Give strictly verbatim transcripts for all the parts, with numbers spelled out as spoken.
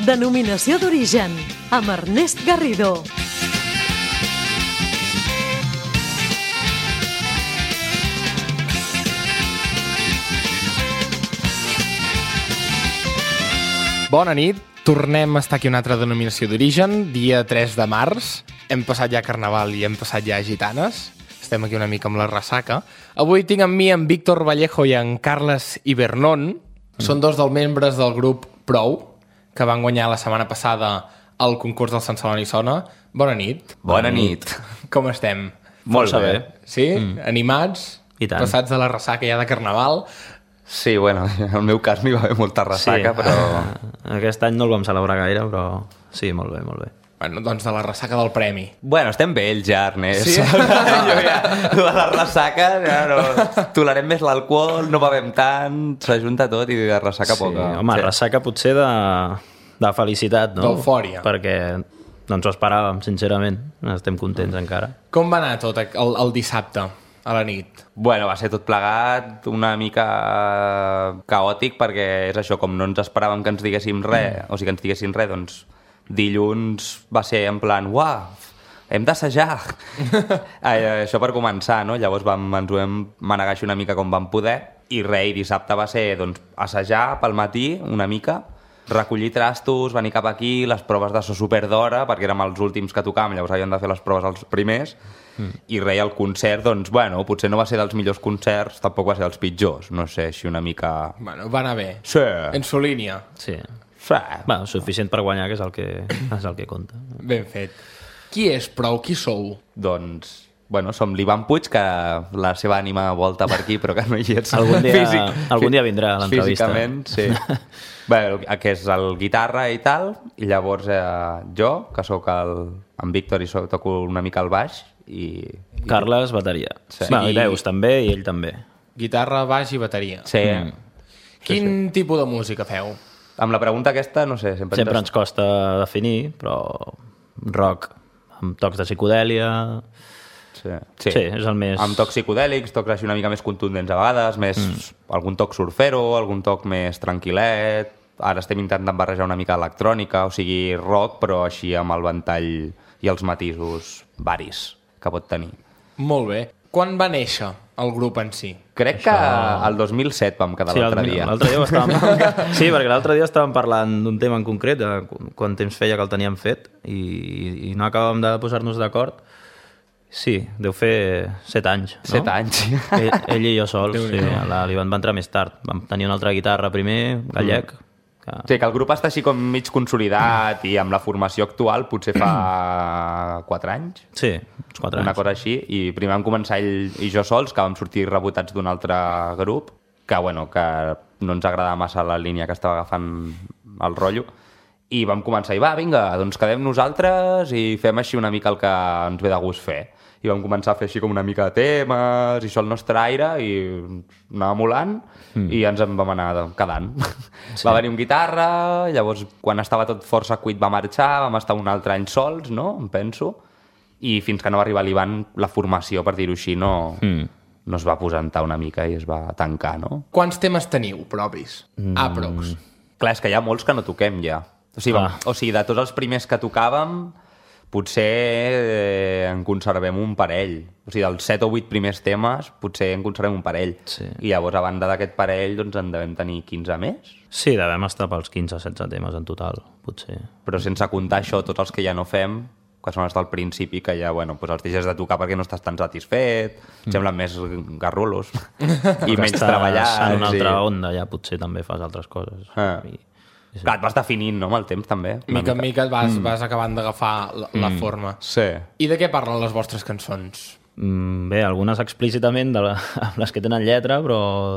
Denominació d'origen, amb Ernest Garrido. Bona nit, tornem a estar aquí una altra denominació d'origen, dia tres de març. Hem passat ja Carnaval i hem passat ja Gitanes. Estem aquí una mica amb la ressaca. Avui tinc amb mi en Víctor Vallejo i en Carles Ibernon. Mm. Són dos dels membres del grup Prou, que van guanyar la setmana passada el concurs del Sant Celoni Sona. Bona nit. Bona nit. Com estem? Molt bé. Sí? Mm. Animats? I tant. Passats de la ressaca ja de Carnaval? Sí, bueno, en el meu cas m'hi va haver molta ressaca, sí, però... Aquest any no el vam celebrar gaire, però sí, molt bé, molt bé. Bueno, doncs de la ressaca del premi. Bueno, estem vells ja, Ernest. Sí? Jo ja, de la ressaca, ja no... Tolerem més l'alcohol, no bevem tant, s'ajunta tot i de ressaca sí, poca. Home, sí. Ressaca potser de, de felicitat, no? D'eufòria. Perquè no ens ho esperàvem, sincerament. Estem contents encara. Com va anar tot el, el dissabte, a la nit? Bueno, va ser tot plegat una mica caòtic perquè és això, com no ens esperàvem que ens diguéssim res, mm. o sigui que ens diguessin res, doncs dilluns va ser en plan, uah, hem d'assajar. Això per començar, no? Llavors vam, ens ho vam manegar així una mica com vam poder i res, i dissabte va ser doncs, assajar pel matí una mica, recollir trastos, venir cap aquí, les proves de so super d'hora, perquè érem els últims que tocàvem, llavors havíem de fer les proves els primers, mm. i res, el concert, doncs, bueno, potser no va ser dels millors concerts, tampoc va ser dels pitjors, no sé, així una mica... Bueno, va anar bé. Sí. En su línia. Sí. Sí. Bueno, suficient per guanyar, que és el que, és el que compta. Ben fet. Qui és Prou? Qui sou? Doncs... Bueno, som l'Ivan Puig, que la seva ànima volta per aquí, però que no hi ets. Algun dia, Físic, algun dia vindrà a l'entrevista. Físicament, sí. Bé, que és el guitarra i tal, i llavors eh, jo, que sóc el, en Víctor i soc, toco una mica el baix, i... Carles, bateria. Sí. Bueno, i veus també, i ell també. Guitarra, baix i bateria. Sí. Mm. Quin sí, sí. tipus de música feu? Amb la pregunta aquesta, no sé... Sempre, Sempre ens costa definir, però rock amb tocs de psicodèlia... Sí. Sí. sí, és el més... Amb tocs psicodèlics, tocs així una mica més contundents a vegades, més mm. algun toc surfero, algun toc més tranquil·let. Ara estem intentant barrejar una mica electrònica, o sigui, rock, però així amb el ventall i els matisos varis que pot tenir. Molt bé. Quan va néixer el grup en si? Crec Això... que el dos mil set vam quedar sí, l'altre dia. L'altre dia ho estàvem... sí, perquè l'altre dia estàvem parlant d'un tema en concret, de quant temps feia que el teníem fet, i, i no acabàvem de posar-nos d'acord. Sí, deu fer set anys, no? Set anys. Ell, ell i jo sols, sí. L'Ivan va entrar més tard. Vam tenir una altra guitarra primer, gallec. Mm. Que... Sí, que el grup està així com mig consolidat mm. i amb la formació actual potser fa quatre anys. Sí, uns quatre anys. Una cosa així. I primer vam començar ell i jo sols, que vam sortir rebotats d'un altre grup, que, bueno, que no ens agradava massa la línia que estava agafant el rotllo. I vam començar, i va, vinga, doncs quedem nosaltres i fem així una mica el que ens ve de gust fer. I vam començar a fer així com una mica de temes i això al nostre aire i anava molant mm. i ens en vam anar quedant. Sí. Va venir un guitarra, llavors quan estava tot força cuit va marxar, vam estar un altre any sols, no? Em penso. I fins que no va arribar l'Ivan, la formació, per dir-ho així, no, mm. no es va aposentar una mica i es va tancar, no? Quants temes teniu propis? Mm. Aprox. Clar, és que hi ha molts que no toquem ja. O sigui, vam, o sigui, de tots els primers que tocàvem, potser eh, en conservem un parell. O sigui, dels set o vuit primers temes, potser en conservem un parell. Sí. I llavors, a banda d'aquest parell, doncs en devem tenir quinze més. Sí, devem estar pels quinze o setze temes en total, potser. Però sense comptar això, tots els que ja no fem, que són els del principi, que ja, bueno, doncs els deixes de tocar perquè no estàs tan satisfet, mm. semblen més garrulos i menys treballats. En una altra i... onda ja potser també fas altres coses. Ah. I... Sí. Clar, et vas definint, no?, amb el temps, també. Mica en mica et vas, mm. vas acabant d'agafar la, la mm. forma. Sí. I de què parlen les vostres cançons? Mm, bé, algunes explícitament, de la, les que tenen lletra, però...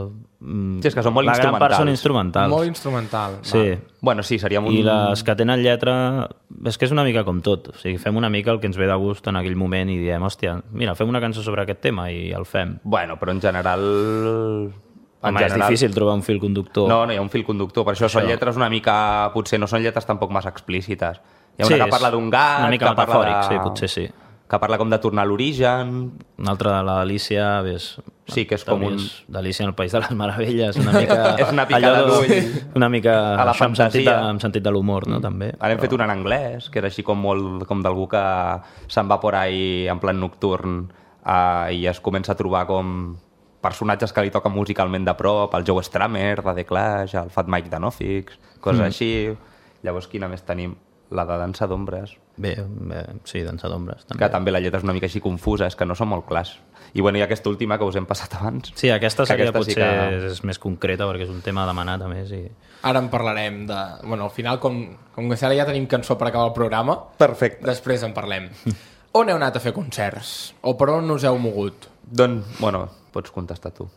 Mm, sí, és que són molt la instrumentals. La gran part són instrumentals. Molt instrumental. Sí. Va. Bueno, sí, seríem un... I les que tenen lletra... És que és una mica com tot. O sigui, fem una mica el que ens ve de gust en aquell moment i diem, hòstia, mira, fem una cançó sobre aquest tema i el fem. Bueno, però en general... En Home, general... és difícil trobar un fil conductor. No, no hi ha un fil conductor. Per això, això són lletres una mica... Potser no són lletres tampoc massa explícites. Hi ha una sí, que parla d'un gat... Una mica que metafòric, de... sí, potser sí. que parla com de tornar a l'origen. Una altra de l'Alícia, ves... Sí, que és com un... D'Alícia en el País de les Meravelles, una mica... és una picada d'ull. Una mica... A la això amb sentit, fantasia. de, amb sentit de l'humor, no?, també. Ara hem però... fet una en anglès, que era així com molt com d'algú que se'n va por ahí en plan nocturn uh, i es comença a trobar com personatges que li toquen musicalment de prop, el Joe Strummer de The Clash, el Fat Mike de Nofix, coses mm. així. Llavors, quina més tenim? La de Dansa d'Ombres. Bé, bé, sí, Dansa d'Ombres. També. Que també la lletra és una mica així confusa, és que no són molt clars. I, bueno, i aquesta última que us hem passat abans. Sí, aquesta seria aquesta potser sí que... és més concreta perquè és un tema demanat a més. I... Ara en parlarem de... Bueno, al final, com, com que ara ja tenim cançó per acabar el programa, perfecte. Després en parlem. On heu anat a fer concerts? O per on us heu mogut? Doncs, bueno, pots contestar tu.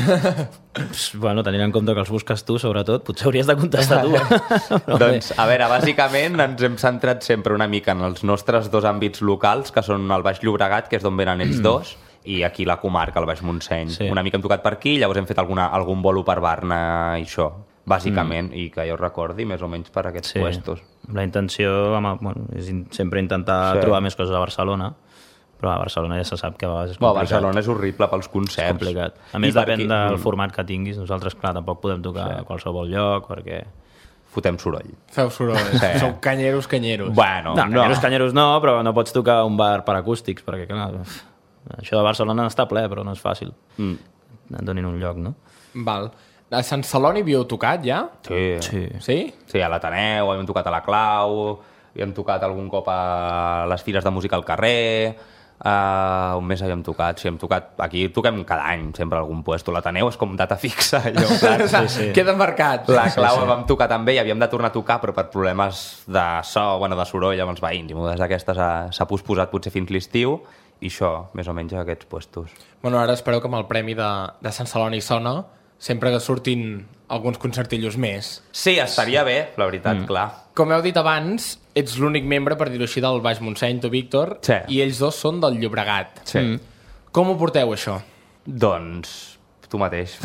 Bueno, tenint en compte que els busques tu, sobretot, potser hauries de contestar tu. No, doncs, a veure, bàsicament ens hem centrat sempre una mica en els nostres dos àmbits locals, que són el Baix Llobregat, que és d'on venen ells dos, i aquí la comarca, el Baix Montseny. Sí. Una mica hem tocat per aquí, llavors hem fet alguna, algun bolo per Barna i això, bàsicament, mm. i que jo recordi més o menys per aquests sí. puestos. La intenció home, bueno, és in sempre intentar sí. trobar més coses a Barcelona, però a Barcelona ja se sap que a vegades és complicat. Bueno, Barcelona és horrible pels concerts. És complicat. A més, depèn aquí... del format que tinguis. Nosaltres, clar, tampoc podem tocar sí. a qualsevol lloc, perquè... Fotem soroll. Feu soroll. Sí. Sou canyeros, canyeros. Bueno, no, no. Canyeros, canyeros no, però no pots tocar un bar per acústics, perquè, clar, això de Barcelona està ple, però no és fàcil. Mm. Et donin un lloc, no? Val. A Sant Celoni havíeu tocat, ja? Sí. Sí? Sí, sí a l'Ateneu, hem tocat a la Clau, i hem tocat algun cop a les fires de música al carrer... Uh, un mes havíem tocat, sí, hem tocat aquí toquem cada any, sempre a algun puesto. L'Ateneu és com data fixa, allò, clar, sí, sí. Queda marcat. La Clau sí, sí. vam tocar també i havíem de tornar a tocar, però per problemes de so, bueno, de soroll amb els veïns i moltes d'aquestes s'ha posposat potser fins l'estiu i això, més o menys a aquests puestos. Bueno, ara espereu que amb el premi de, de Sant Celoni sona sempre que surtin alguns concertillos més. Sí, estaria bé, la veritat, mm. clar. Com heu dit abans, ets l'únic membre, per dir-ho així, del Baix Montseny, tu, Víctor, sí. i ells dos són del Llobregat. Sí. Mm. Com ho porteu, això? Doncs tu mateix.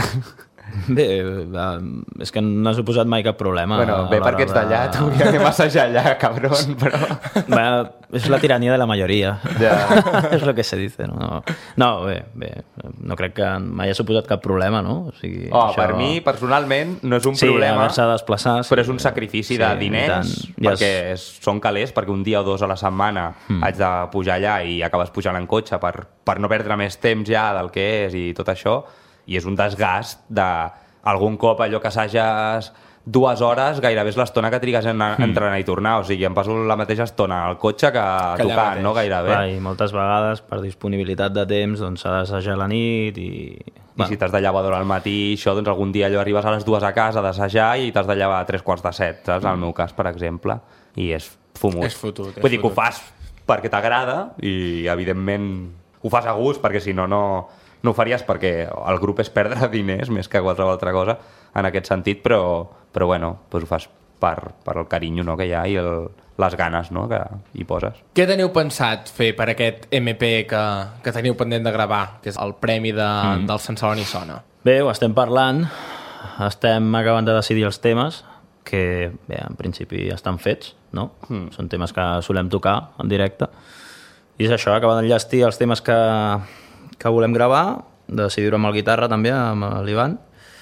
Bé, és que no ha suposat mai cap problema. Bueno, bé perquè ets d'allà, de... t'hauria de massajar allà, cabron, però... Bé, és la tirania de la majoria. Ja. És el que se dice, no? No, bé, bé, no crec que mai ha suposat cap problema, no? O sigui, oh, això... Per mi, personalment, no és un sí, problema. Sí, haver-se de desplaçar... Sí, però és un sacrifici sí, de diners, perquè yes. són calés, perquè un dia o dos a la setmana mm. haig de pujar allà i acabes pujant en cotxe per, per no perdre més temps ja del que és i tot això. I és un desgast de algun cop allò que assages dues hores, gairebé és l'estona que trigues en mm. entrenar i tornar, o sigui, em passo la mateixa estona al cotxe que, que tocant, no gairebé. Clar, I moltes vegades, per disponibilitat de temps, doncs s'ha d'assajar a la nit i... I bueno. si t'has de llevar d'hora al matí, això, doncs algun dia allò arribes a les dues a casa d'assajar i t'has de llevar a tres quarts de set, saps? En el meu cas, per exemple, i és fumut. És fotut. És Vull dir fotut. que ho fas perquè t'agrada i, evidentment, ho fas a gust, perquè si no, no... no ho faries perquè el grup és perdre diners més que qualsevol altra cosa en aquest sentit, però, però bueno, doncs ho fas per, per el carinyo, no, que hi ha i el, les ganes, no, que hi poses. Què teniu pensat fer per aquest M P que, que teniu pendent de gravar, que és el premi de, mm. del Sant Celoni Sona? Bé, ho estem parlant, estem acabant de decidir els temes, que bé, en principi estan fets, no? Mm. Són temes que solem tocar en directe, i és això, acabar d'enllestir els temes que que volem gravar, decidir-ho amb el guitarra també, amb l'Ivan,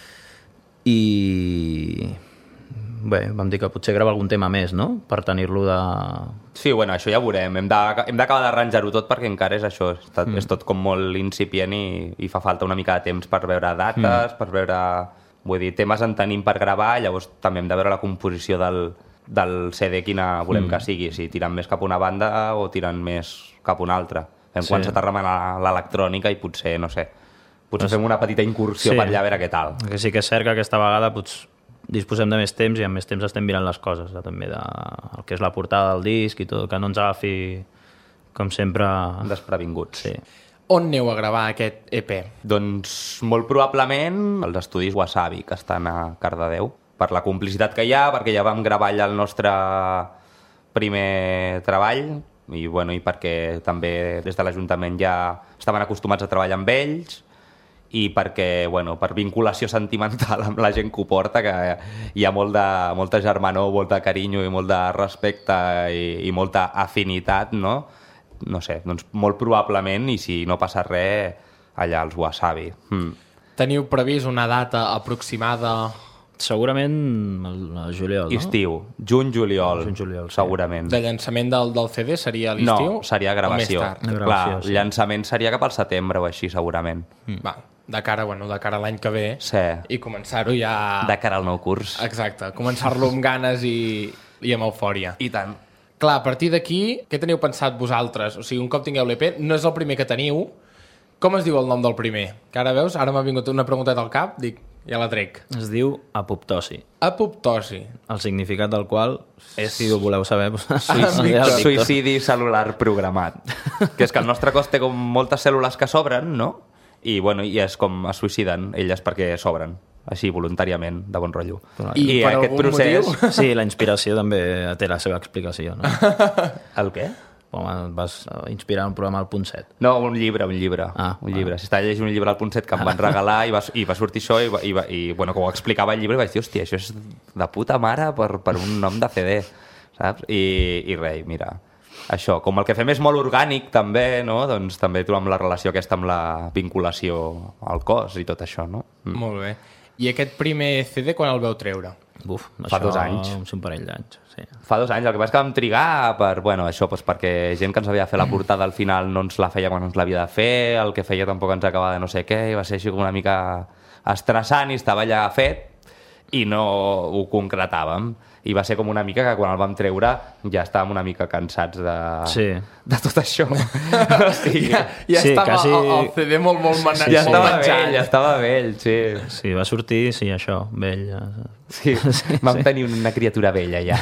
i bé, vam dir que potser gravar algun tema més, no?, per tenir-lo de... Sí, bueno, això ja ho veurem, hem d'acabar d'arranjar-ho tot perquè encara és això, és tot, mm. és tot com molt incipient i, i fa falta una mica de temps per veure dates, mm. per veure... Vull dir, temes en tenim per gravar, llavors també hem de veure la composició del, del C D quina volem mm. que sigui, si tiren més cap a una banda o tiren més cap a una altra. Hem sí. començat a remenar l'electrònica i potser, no sé, potser pues, fem una petita incursió sí. per allà a veure què tal. Que sí que és cert que aquesta vegada potser disposem de més temps i amb més temps estem mirant les coses, eh? També de, el que és la portada del disc i tot, que no ens agafi, com sempre... Desprevinguts. Sí. On aneu a gravar aquest E P? Doncs molt probablement als estudis Wasabi, que estan a Cardedeu, per la complicitat que hi ha, perquè ja vam gravar allà el nostre primer treball, i, bueno, i perquè també des de l'Ajuntament ja estaven acostumats a treballar amb ells i perquè, bueno, per vinculació sentimental amb la gent que ho porta, que hi ha molt de, molta germanor, molt de carinyo i molt de respecte i, i molta afinitat, no? no sé, doncs molt probablement, i si no passa res, allà els Wasabi. Mm. Teniu previst una data aproximada? Segurament el, el juliol, no? Estiu, juny-juliol, Juny, juliol, sí. segurament. De llançament del, del C D seria a l'estiu? No, seria gravació. O més tard? Gravació, Clar, sí. llançament seria cap al setembre o així, segurament. Mm. Va, de cara, bueno, de cara a l'any que ve Sí. i començar-ho ja... De cara al nou curs. Exacte, començar-lo amb ganes i, i amb eufòria. I tant. Clar, a partir d'aquí, què teniu pensat vosaltres? O sigui, un cop tingueu l'E P, no és el primer que teniu. Com es diu el nom del primer? Que ara veus, ara m'ha vingut una pregunteta al cap, dic, ja la trec. Es diu apoptosi, Apoptosi. el significat del qual, és... si ho voleu saber... Doncs, Suïcidi, Víctor. suïcidi cel·lular programat. Que és que el nostre cos té com moltes cèl·lules que sobren, no? I, bueno, i és com es suïciden elles perquè sobren, així voluntàriament, de bon rotllo. I, I per aquest algun procés... motiu? Sí, la inspiració també té la seva explicació, no? El què? Home, et vas inspirar un programa al punt set. No, un llibre, un llibre. Ah, un llibre. Si estava llegint un llibre al punt set que em van regalar i va, i va sortir això i, va, i, va, i bueno, com ho explicava el llibre vaig dir, hòstia, això és de puta mare per, per un nom de C D, saps? I, i res, mira, això, com el que fem és molt orgànic també, no? Doncs també trobem la relació aquesta amb la vinculació al cos i tot això, no? Mm. Molt bé. I aquest primer C D quan el veu treure? Buf, Fa això, dos anys. Un parell d'anys, sí. Fa dos anys, el que passa és que vam trigar per, bueno, això, doncs perquè gent que ens havia de fer la portada al final no ens la feia quan ens l'havia de fer, el que feia tampoc ens acabava de no sé què, i va ser així com una mica estressant i estava ja fet i no ho concretàvem. I va ser com una mica que quan el vam treure ja estàvem una mica cansats de, Sí. de tot això. O sigui, Ja, ja Sí, estava quasi- el, el C D molt, molt, mana, ja molt estava menjat. vell, ja estava vell, sí. Sí, va sortir, sí, això, vell. ja. Sí, vam tenir una criatura vella ja.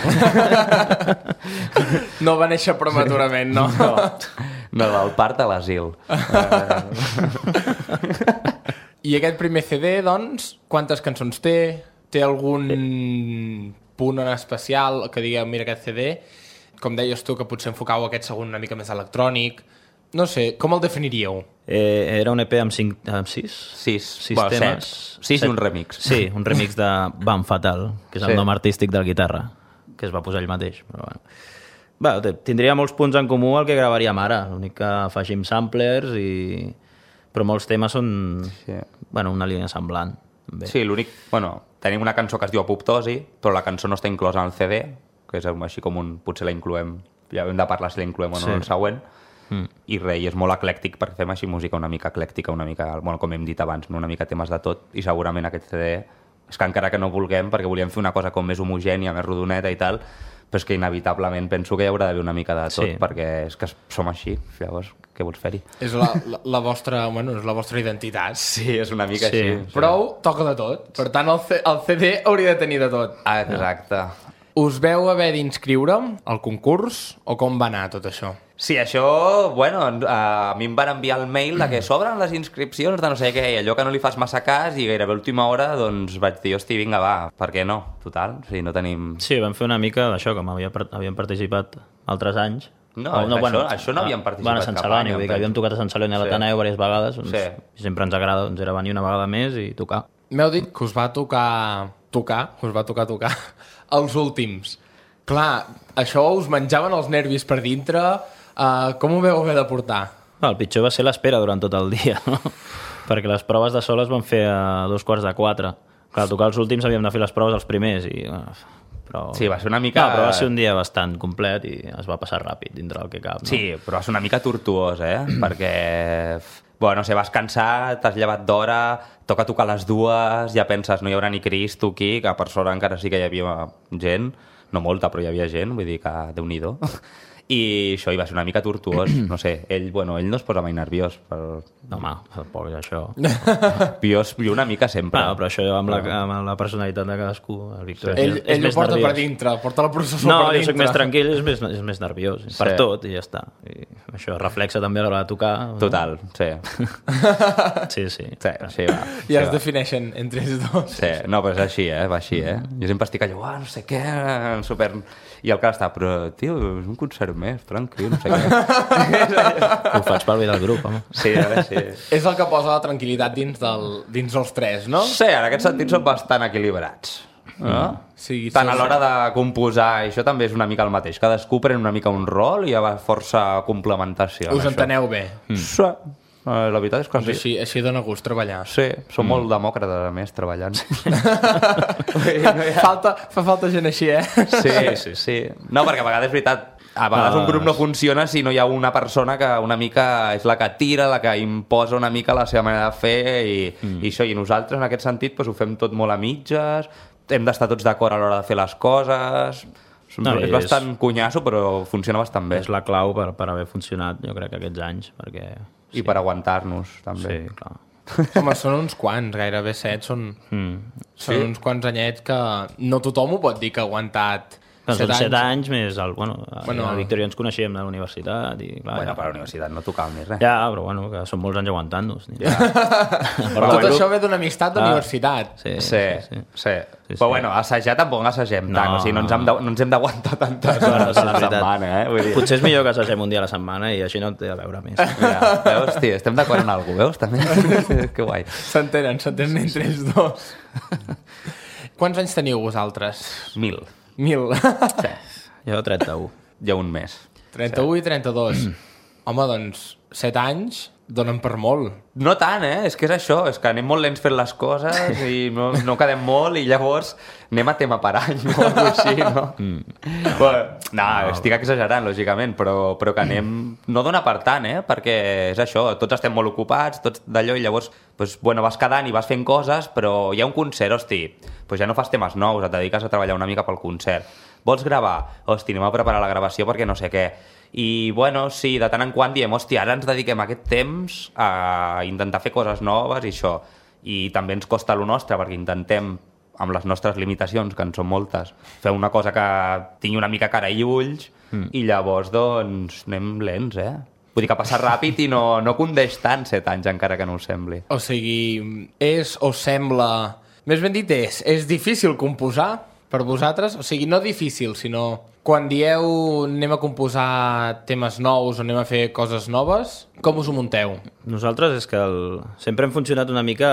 No va néixer prematurament, no? No, no del part a l'asil. I aquest primer C D, doncs, quantes cançons té? Té algun punt en especial que digueu, mira, aquest C D, com deies tu, que potser enfocau aquest segon una mica més electrònic. No sé, com el definiríeu? Eh, era un E P amb, cinc, amb sis? Sis, Sis bueno, temes. set. Sis i un remix. Sí, un remix de Van Fatal, que és el Sí. nom artístic del guitarra, que es va posar ell mateix. Però bueno. Bé, té- tindria molts punts en comú el que gravaríem ara, l'únic que afegim samplers, i... però molts temes són Sí. bueno, una línia semblant. Bé. Sí, l'únic... Bueno, tenim una cançó que es diu Apoptosi, però la cançó no està inclosa en el C D, que és així com un... Potser la incloem... Ja hem de parlar si la incloem o no Sí. en el següent. Mm. I res, i és molt eclèctic perquè fem així música una mica eclèctica, una mica, bueno, com hem dit abans, no? Una mica temes de tot, i segurament aquest C D és que encara que no vulguem, perquè volíem fer una cosa com més homogènia, més rodoneta i tal, però és que inevitablement penso que hi haurà d'haver una mica de tot, Sí. perquè és que som així, llavors què vols fer-hi? És la, la, la, vostra, bueno, és la vostra identitat. Sí, és una mica Sí. així. Prou, toca de tot. Per tant, el, C, el C D hauria de tenir de tot. Ah, exacte. Us veu haver d'inscriure al concurs o com va anar tot això? Sí, això, bueno, a mi em van enviar el mail de que s'obren les inscripcions de no sé què, i allò que no li fas massa cas, i gairebé a última hora, doncs vaig dir, hosti, vinga, va, per què no? Total, o sigui, no tenim... Sí, vam fer una mica d'això, com havia, havíem participat altres anys. No, això- això no havíem participat Bueno, a Sant cap Celoni, any, vull dir em que havíem penso. tocat a Sant Celoni a Sí. l'Ateneu diverses vegades, doncs, Sí. sempre ens agrada, doncs era venir una vegada més i tocar. M'heu dit que us va tocar tocar, us va tocar tocar els últims. Clar, això us menjaven els nervis per dintre. Uh, com ho veu haver de portar? No, el pitjor va ser l'espera durant tot el dia, no? Perquè les proves de sol es van fer a dos quarts de quatre. Clar, a tocar els últims havíem de fer les proves els primers i... uh, Però... Sí, va ser una mica- No, però va ser un dia bastant complet i es va passar ràpid dintre del que cap. No? Sí, però va ser una mica tortuós, eh? Perquè, bueno, no sé, vas cansat, t'has llevat d'hora, toca tocar a les dues, ja penses, no hi haurà ni Cristo aquí, que per sort encara sí que hi havia gent, no molta, però hi havia gent, vull dir que Déu-n'hi-do. I això hi va ser una mica tortuós, no sé, ell, bueno, ell no es posa mai nerviós, però No, home, tampoc és això. jo, jo una mica sempre. Bueno, però això amb la, amb la personalitat de cadascú, el Víctor Sí. és, Ell, és ell ho més porta nerviós. per dintre, porta la processó No, per jo dintre. soc més tranquil, és més, és més nerviós, sí. Per tot, i ja està. I això reflexa també a l'hora de tocar. no? Total, sí. Sí, sí. Sí, sí, va. I sí, es va. defineixen entre ells dos. Sí, no, però és així, eh? Va així, eh? Jo sempre estic allò, ah, no sé què, super... I el que està, però, tio, és un concert més, tranquil, no sé què. Ho faig pel bé del grup, home. Sí, ara sí. És el que posa la tranquil·litat dins, del, dins els tres, no? Sí, en aquest sentit són bastant equilibrats. No? Sí, Tant a sí. l'hora de composar, això també és una mica el mateix. Cadascú pren una mica un rol i hi ha força complementació. en Us això. enteneu bé. Sí. Eh, La veritat és que Doncs sí. així, així dona gust treballar. Sí, som molt demòcrates, a més, treballant. Vull dir, no hi ha- Falta, fa falta gent així, eh? Sí, sí, sí. No, perquè a vegades és veritat, a vegades un grup no funciona si no hi ha una persona que una mica és la que tira, la que imposa una mica la seva manera de fer i, mm. i això, i nosaltres en aquest sentit doncs, ho fem tot molt a mitges, hem d'estar tots d'acord a l'hora de fer les coses, No, és és- bastant cunyasso però funciona bastant bé És la clau per, per haver funcionat, jo crec, aquests anys, perquè... i per aguantar-nos també. Sí, clar. Home, són uns quants, gairebé set, són, Mm. són Sí. uns quants anyets que no tothom ho pot dir que ha aguantat Són set set anys. anys més... El, bueno, Bueno. bueno, el Víctor i jo ens coneixíem de la universitat i clar... Bueno, ja, per a la universitat no tocava més res. ja, però bueno, que són molts anys aguantant-nos. Ja. Però tot bueno. això ve d'una amistat Ah. d'universitat. Sí, Sí, sí, sí. Sí, Però sí. bueno, assajar tampoc assagem tant, No, o sigui, no ens, hem no. de, no ens hem d'aguantar tantes Bueno, hores sí, a la és veritat. setmana, eh? Vull dir, Potser és millor que assagem un dia a la setmana i així no té a veure més. mira, veus, tio, estem d'acord en alguna cosa, veus, també? Que guai. S'entenen, s'entenen entre els dos. Quants anys teniu vosaltres? Mil. Mil. Jo trenta-u. Ja un mes. trenta-u i trenta-dos. Home, doncs, set anys donen per molt. No tant, eh? És que és això, és que anem molt lents fent les coses i no, no quedem molt i llavors anem a tema per any o alguna cosa així, no? Mm. Bueno, no, estic exagerant, lògicament, però, però que anem... No dona per tant, eh? Perquè és això, tots estem molt ocupats, tots d'allò, i llavors doncs, bueno, vas quedant i vas fent coses, però hi ha un concert, hosti, doncs ja no fas temes nous, et dediques a treballar una mica pel concert. Vols gravar? Hosti, anem a preparar la gravació perquè no sé què. I, bueno, sí, de tant en quant diem, hòstia, ara ens dediquem aquest temps a intentar fer coses noves i això. I també ens costa lo nostre, perquè intentem, amb les nostres limitacions, que en són moltes, fer una cosa que tingui una mica cara i ulls, mm. i llavors, doncs, anem lents, eh? Vull dir que passa ràpid i no, no condeix tant set anys, encara que no ho sembli. O sigui, és o sembla... Més ben dit és, és difícil composar per vosaltres? O sigui, no difícil, sinó quan dieu anem a composar temes nous o anem a fer coses noves, com us ho munteu? Nosaltres és que el... sempre hem funcionat una mica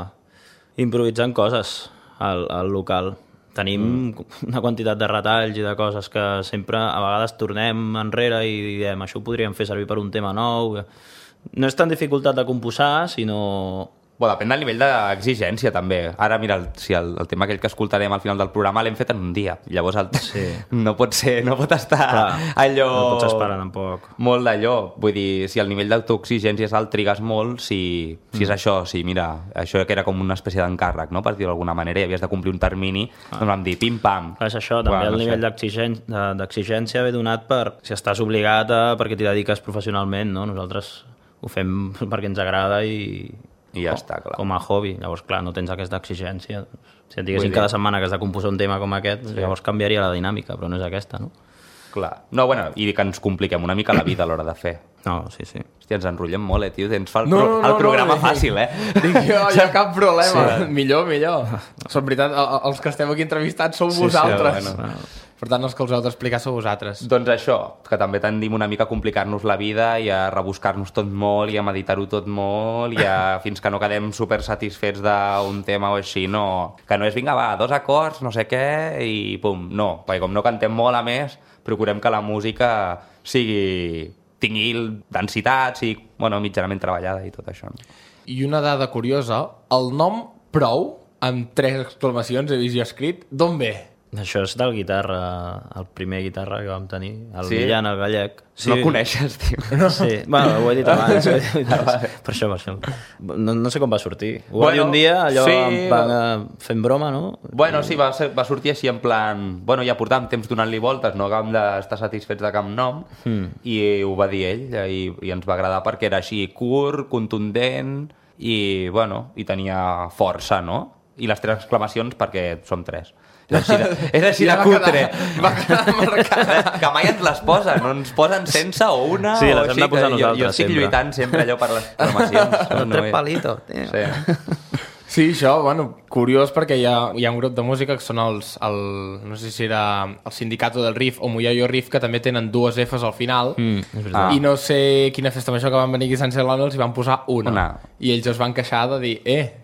improvisant coses al, al local. Tenim mm. una quantitat de retalls i de coses que sempre a vegades tornem enrere i diem això ho podríem fer servir per un tema nou. No és tan dificultat de composar, sinó... Bueno, depèn del nivell d'exigència, també. Ara, mira, el, si el, el tema aquell que escoltarem al final del programa l'hem fet en un dia. Llavors, el, Sí. no pot ser, no pot estar Clar, allò... no pots esperar tampoc. Molt d'allò. Vull dir, si el nivell d'autoexigència és alt, trigues molt. Si, si mm. és això, si mira, això que era com una espècie d'encàrrec, no?, per dir-ho d'alguna manera, i havies de complir un termini, ah. doncs vam dir pim-pam. Clar, és això, també Bueno, el no nivell sé. d'exigen- de- d'exigència ve donat per si estàs obligat a, perquè t'hi dediques professionalment, no? Nosaltres ho fem perquè ens agrada i, I ja està, clar. com a hobby. Llavors, clar, no tens aquesta exigència. Si et diguessin Vull dir- cada setmana que has de composar un tema com aquest, sí. llavors canviaria la dinàmica, però no és aquesta, no? Clar. No, bueno, i que ens compliquem una mica la vida a l'hora de fer. No, sí, sí. Hòstia, ens enrotllem molt, eh, tio? Ens fa el, No, pro no, no, el programa no, fàcil, eh? Dic jo, hi ha cap problema. Sí. Millor, millor. Són veritat, el- els que estem aquí entrevistats sou Sí, sí, vosaltres. bueno. Per tant, els que us heu d'explicar sou vosaltres. Doncs això, que també tendim una mica a complicar-nos la vida i a rebuscar-nos tot molt i a meditar-ho tot molt i a, fins que no quedem super satisfets d'un tema o així, no. Que no és, vinga, va, dos acords, no sé què, i pum, no. Perquè com no cantem molt, a més, procurem que la música sigui... tingui densitat, sigui, bueno, mitjanament treballada i tot això. No? I una dada curiosa, el nom Prou, amb tres exclamacions, he vist jo escrit, d'on ve? Això és del guitarra, el primer guitarra que vam tenir, el Sí? Millan, el gallec. Sí. No el coneixes, tio. Sí, bueno, ho he dit abans, ho he dit abans. Per això, per això. No, no sé com va sortir. Ho va Bueno, dir un dia, allò sí. sí, van, uh, fent broma, no? Bueno, sí, va, ser, va sortir així en plan... Bueno, ja portàvem temps donant-li voltes, no acabem d'estar satisfets de cap nom, mm. i ho va dir ell, i, i ens va agradar perquè era així curt, contundent, i, bueno, i tenia força, no? I les tres exclamacions perquè som tres. És així de, és així Ja de va cutre. quedar- va quedar marcat. Que mai ens les posen, no ens posen sense o una Sí, o les hem així, de posar que jo, jo nosaltres, estic sempre. lluitant sempre allò per les exclamacions. Los No tres he- palitos, tio. Sí. Sí, això, bueno, curiós perquè hi ha, hi ha un grup de música que són els, el, no sé si era el Sindicato del Riff o Muyayo Riff, que també tenen dues Fs al final, Mm, és veritat. Ah. i no sé quina festa major que van venir aquí a Sant Celoni els hi van posar una. Una. I ells es van queixar de dir, eh,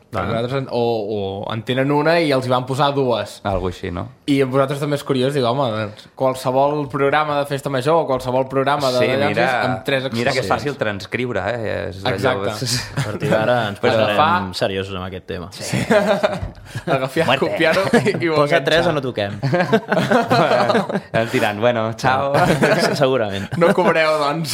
Vosaltres, o, o en tenen una i els hi van posar dues. Algo així, no? I amb vosaltres també és curiós, dic, home, doncs, qualsevol programa de festa major o qualsevol programa de sí, mira, amb tres exposicions. Mira que és fàcil transcriure, eh? És Exacte. Allò... A partir d'ara ens posarem Agafar... seriosos amb aquest tema. Sí. Agafar, copiar-ho i, i ho Posa enganxar. tres o no toquem. Ens diran, bueno, ciao. Segurament. No cobreu, doncs.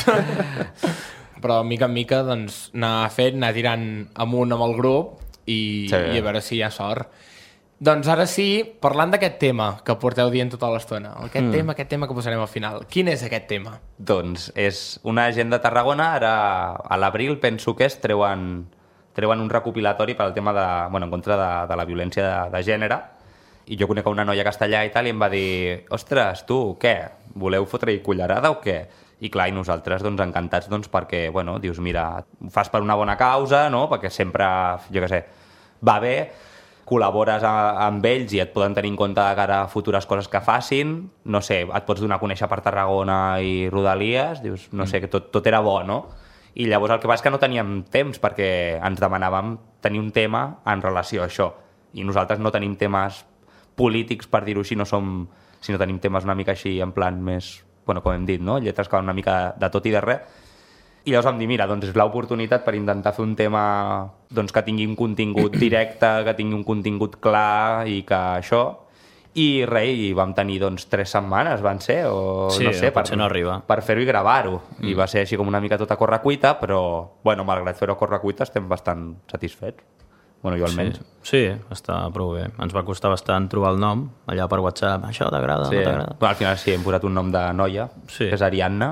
Però, mica en mica, doncs, anar fent, anar tirant amunt amb el grup i, sí. i a veure si hi ha sort. Doncs ara sí, parlant d'aquest tema que porteu dient tota l'estona, aquest mm. tema, aquest tema que posarem al final. Quin és aquest tema? Doncs és una gent de Tarragona, ara a l'abril penso que és, treuen, treuen un recopilatori per al tema de, bueno, en contra de, de la violència de, de gènere, i jo conec una noia castellà i tal, i em va dir, ostres, tu, què? Voleu fotre-hi cullerada o què? I clar, i nosaltres doncs, encantats doncs, perquè, bueno, dius, mira, ho fas per una bona causa, no? Perquè sempre, jo què sé, va bé, col·labores a, amb ells i et poden tenir en compte de cara a futures coses que facin, no sé, et pots donar a conèixer per Tarragona i Rodalies, dius, no sé, que tot, tot era bo, no? I llavors el que passa és que no teníem temps perquè ens demanàvem tenir un tema en relació a això. I nosaltres no tenim temes polítics, per dir-ho així, no som, sinó tenim temes una mica així en plan més... bueno, com hem dit, no? Lletres que van una mica de, de tot i de res. I llavors vam dir, mira, doncs és l'oportunitat per intentar fer un tema doncs, que tingui un contingut directe, que tingui un contingut clar i que això... I res, i vam tenir doncs tres setmanes, van ser, o sí, no sé, per, no arriba. per fer-ho i gravar-ho. Mm. I va ser així com una mica tot a correcuita, però, bueno, malgrat fer-ho a correcuita estem bastant satisfets. Bueno, jo almenys. Sí, sí, està prou bé. Ens va costar bastant trobar el nom, allà per WhatsApp. Això t'agrada, sí. no t'agrada? Bueno, al final sí, hem posat un nom de noia, sí. que és Ariadna,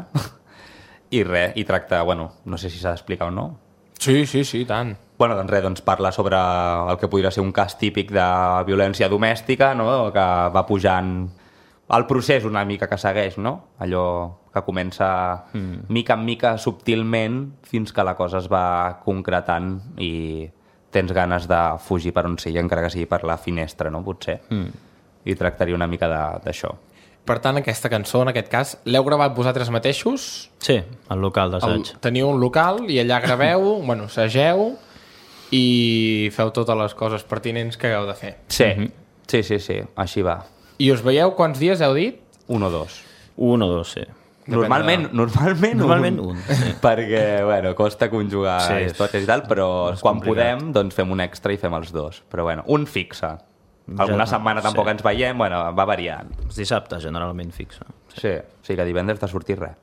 i res, i tracta, bueno, no sé si s'ha d'explicar o no. Sí, sí, sí, tant. Bueno, doncs res, doncs parla sobre el que podria ser un cas típic de violència domèstica, no?, que va pujant el procés una mica que segueix, no? Allò que comença mm. mica en mica, subtilment, fins que la cosa es va concretant i tens ganes de fugir per on sigui, encara que sigui per la finestra, no?, potser. Mm. I tractaria una mica d'això. Per tant, aquesta cançó, en aquest cas, l'heu gravat vosaltres mateixos? Sí, al local d'assaig. Teniu un local i allà graveu, bueno, assageu i feu totes les coses pertinents que heu de fer. Sí, mm-hmm. sí, sí, sí, així va. I us veieu quants dies heu dit? Un o dos. Un o dos, sí. Normalment, de... normalment, normalment un, un sí. perquè, bueno, costa conjugar sí, històries i tal, però quan complicat. Podem, doncs fem un extra i fem els dos. Però bueno, un fixa. Alguna ja, setmana tampoc sí. ens veiem, bueno, va variant. Els dissabtes, generalment, fixa. Sí, sí, o sigui que divendres de sortir res.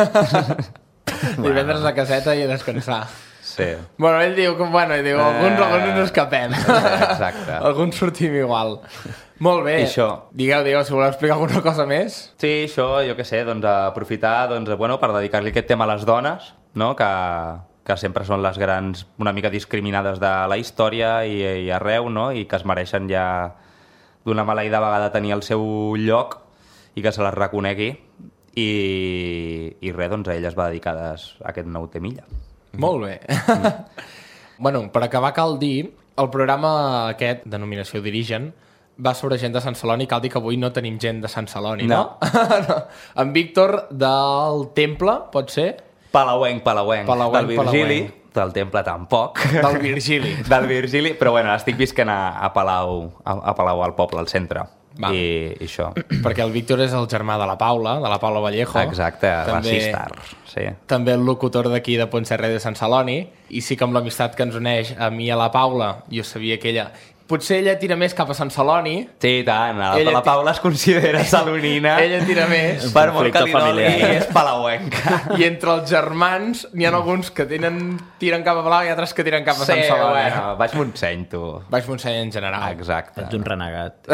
Divendres a caseta i a descansar. Sí. Bueno, ell diu, bueno, ell diu, alguns, alguns ens escapem. Exacte. Alguns sortim igual. Molt bé. I això... Digueu, digueu, si voleu explicar alguna cosa més. Sí, això, jo què sé, doncs aprofitar doncs, bueno, per dedicar-li aquest tema a les dones, no?, que, que sempre són les grans, una mica discriminades de la història i, i arreu, no?, i que es mereixen ja d'una maleïda vegada tenir el seu lloc i que se les reconegui. I, i res, doncs a elles va dedicades a aquest nou temilla. Molt bé. Mm. Bueno, per acabar cal dir, el programa aquest, denominació d'origen, va sobre gent de Sant Celoni. Cal dir que avui no tenim gent de Sant Celoni, no? no? no. En Víctor del Temple, pot ser? Palauenc, Palauenc. Palauenc del Virgili. Palauenc. Del Temple tampoc. Del Virgili. Del Virgili, però bueno, estic visquent a, a Palau, a, a Palau, al poble, al centre. I, i això. Perquè el Víctor és el germà de la Paula, de la Paula Vallejo. Exacte, també, la sister. Sí. També el locutor d'aquí de Pontserrat de Sant Celoni. I sí que amb l'amistat que ens uneix a mi i a la Paula, jo sabia que ella... Potser ella tira més cap a Sant Celoni. Sí, tant. La, la Paula es considera salonina. Ella tira més. Per molt que li doni, és palauenca. I entre els germans n'hi ha alguns que tenen, tiren cap a Palau i altres que tiren cap a sí, Sant Celoni. Bueno, Baix Montseny, tu. Baix Montseny en general. Exacte. Ets un renegat.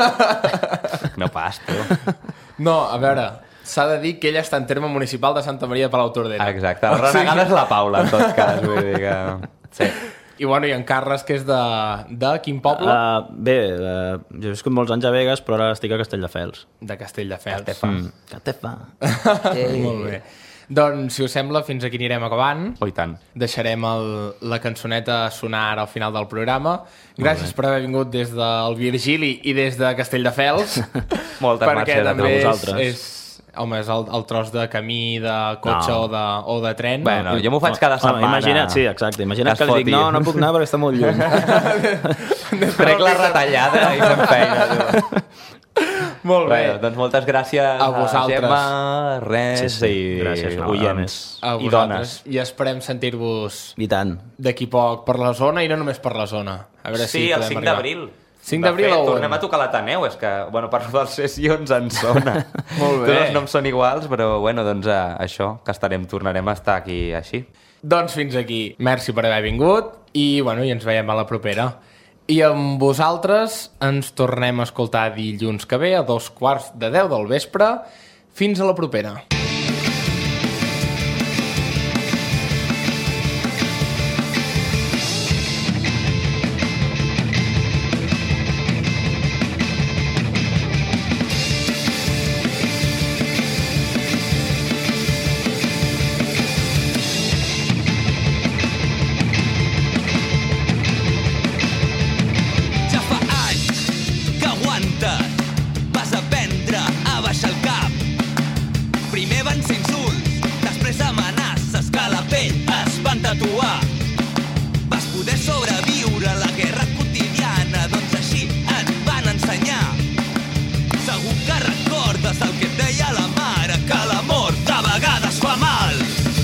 No pas, tu. No, a veure... S'ha de dir que ella està en terme municipal de Santa Maria de Palautordera. Exacte. La renegada sí. és la Paula, en tot cas. Vull dir que... Sí. I bueno, i en Carles, que és de, de quin poble? Uh, bé, uh, jo he viscut molts anys a Begues, però ara estic a Castelldefels. De Castelldefels. Catefa. Mm. Catefa. Ei. Molt bé. Doncs, si us sembla, fins aquí anirem acabant. Oh, i tant. Deixarem el, la cançoneta sonar ara al final del programa. Gràcies per haver vingut des del Virgili i des de Castelldefels. Moltes marxes a vosaltres. vosaltres. És, Home, és el, el tros de camí, de cotxe No. o, de, o de tren. Bueno, jo m'ho faig cada setmana. Home, imagina't, sí, exacte. Imagina't que que, es li dic, foti. no, no puc anar perquè està molt lluny. Trec la retallada i fem feina. Tio. Molt bé. Bé, doncs moltes gràcies A vosaltres. Gemma, res, Sí, sí, i gràcies, no, oients A i vosaltres. dones. I esperem sentir-vos I tant. d'aquí poc per la zona i no només per la zona. A veure Sí, si el podem cinc arribar. d'abril. cinc De d'abril fet, a on? tornem a tocar l'Ateneu, és que, bueno, per les sessions ens sona. Molt bé. Tots els noms són iguals, però, bueno, doncs eh, això, que estarem, tornarem a estar aquí així. Doncs fins aquí. Merci per haver vingut i, bueno, i ens veiem a la propera. I amb vosaltres ens tornem a escoltar dilluns que ve a dos quarts de deu del vespre. Fins a la propera. Ja fa anys que aguantes, vas aprendre a baixar el cap. Primer van ser insults, després amenaces que a la pell es van tatuar. Vas poder sobreviure a la guerra quotidiana, doncs així et van ensenyar. Segur que recordes el que et deia la mare, que l'amor de vegades fa mal.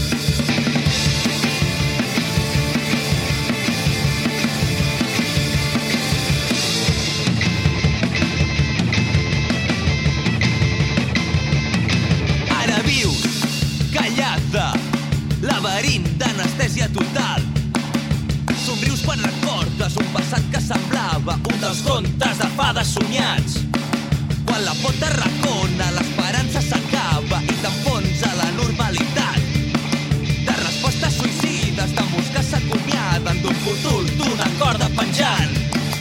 Ara vius callada, laberint d'anestèsia total. Somrius quan recordes un passat que semblava un dels contes de fades somiats. Quan la por t'arracona, l'esperança s'acaba i t'enfonsa la normalitat. De respostes suïcides, d'emboscar s'acomiaden d'un futur d'una corda penjant.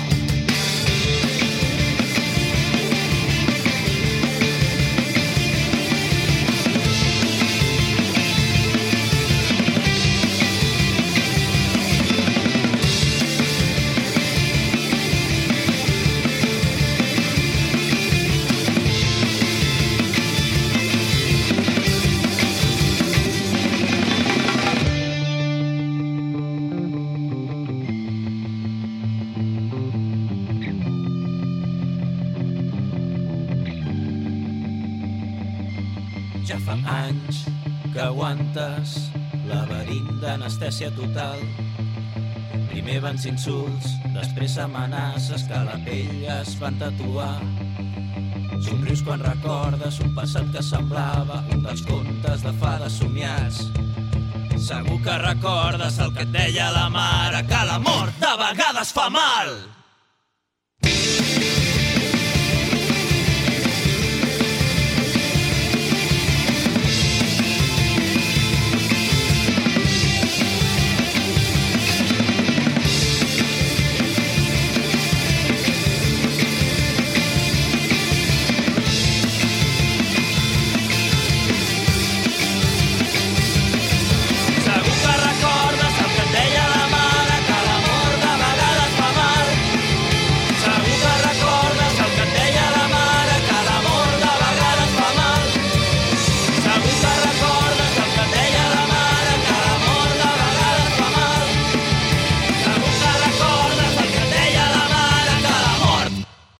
Ja fa anys que aguantes laberint d'anestèsia total. Primer van ser insults, després amenaces que a la pell es van tatuar. Somrius quan recordes un passat que semblava un dels contes de fades somiats. Segur que recordes el que et deia la mare, que l'amor de vegades fa mal.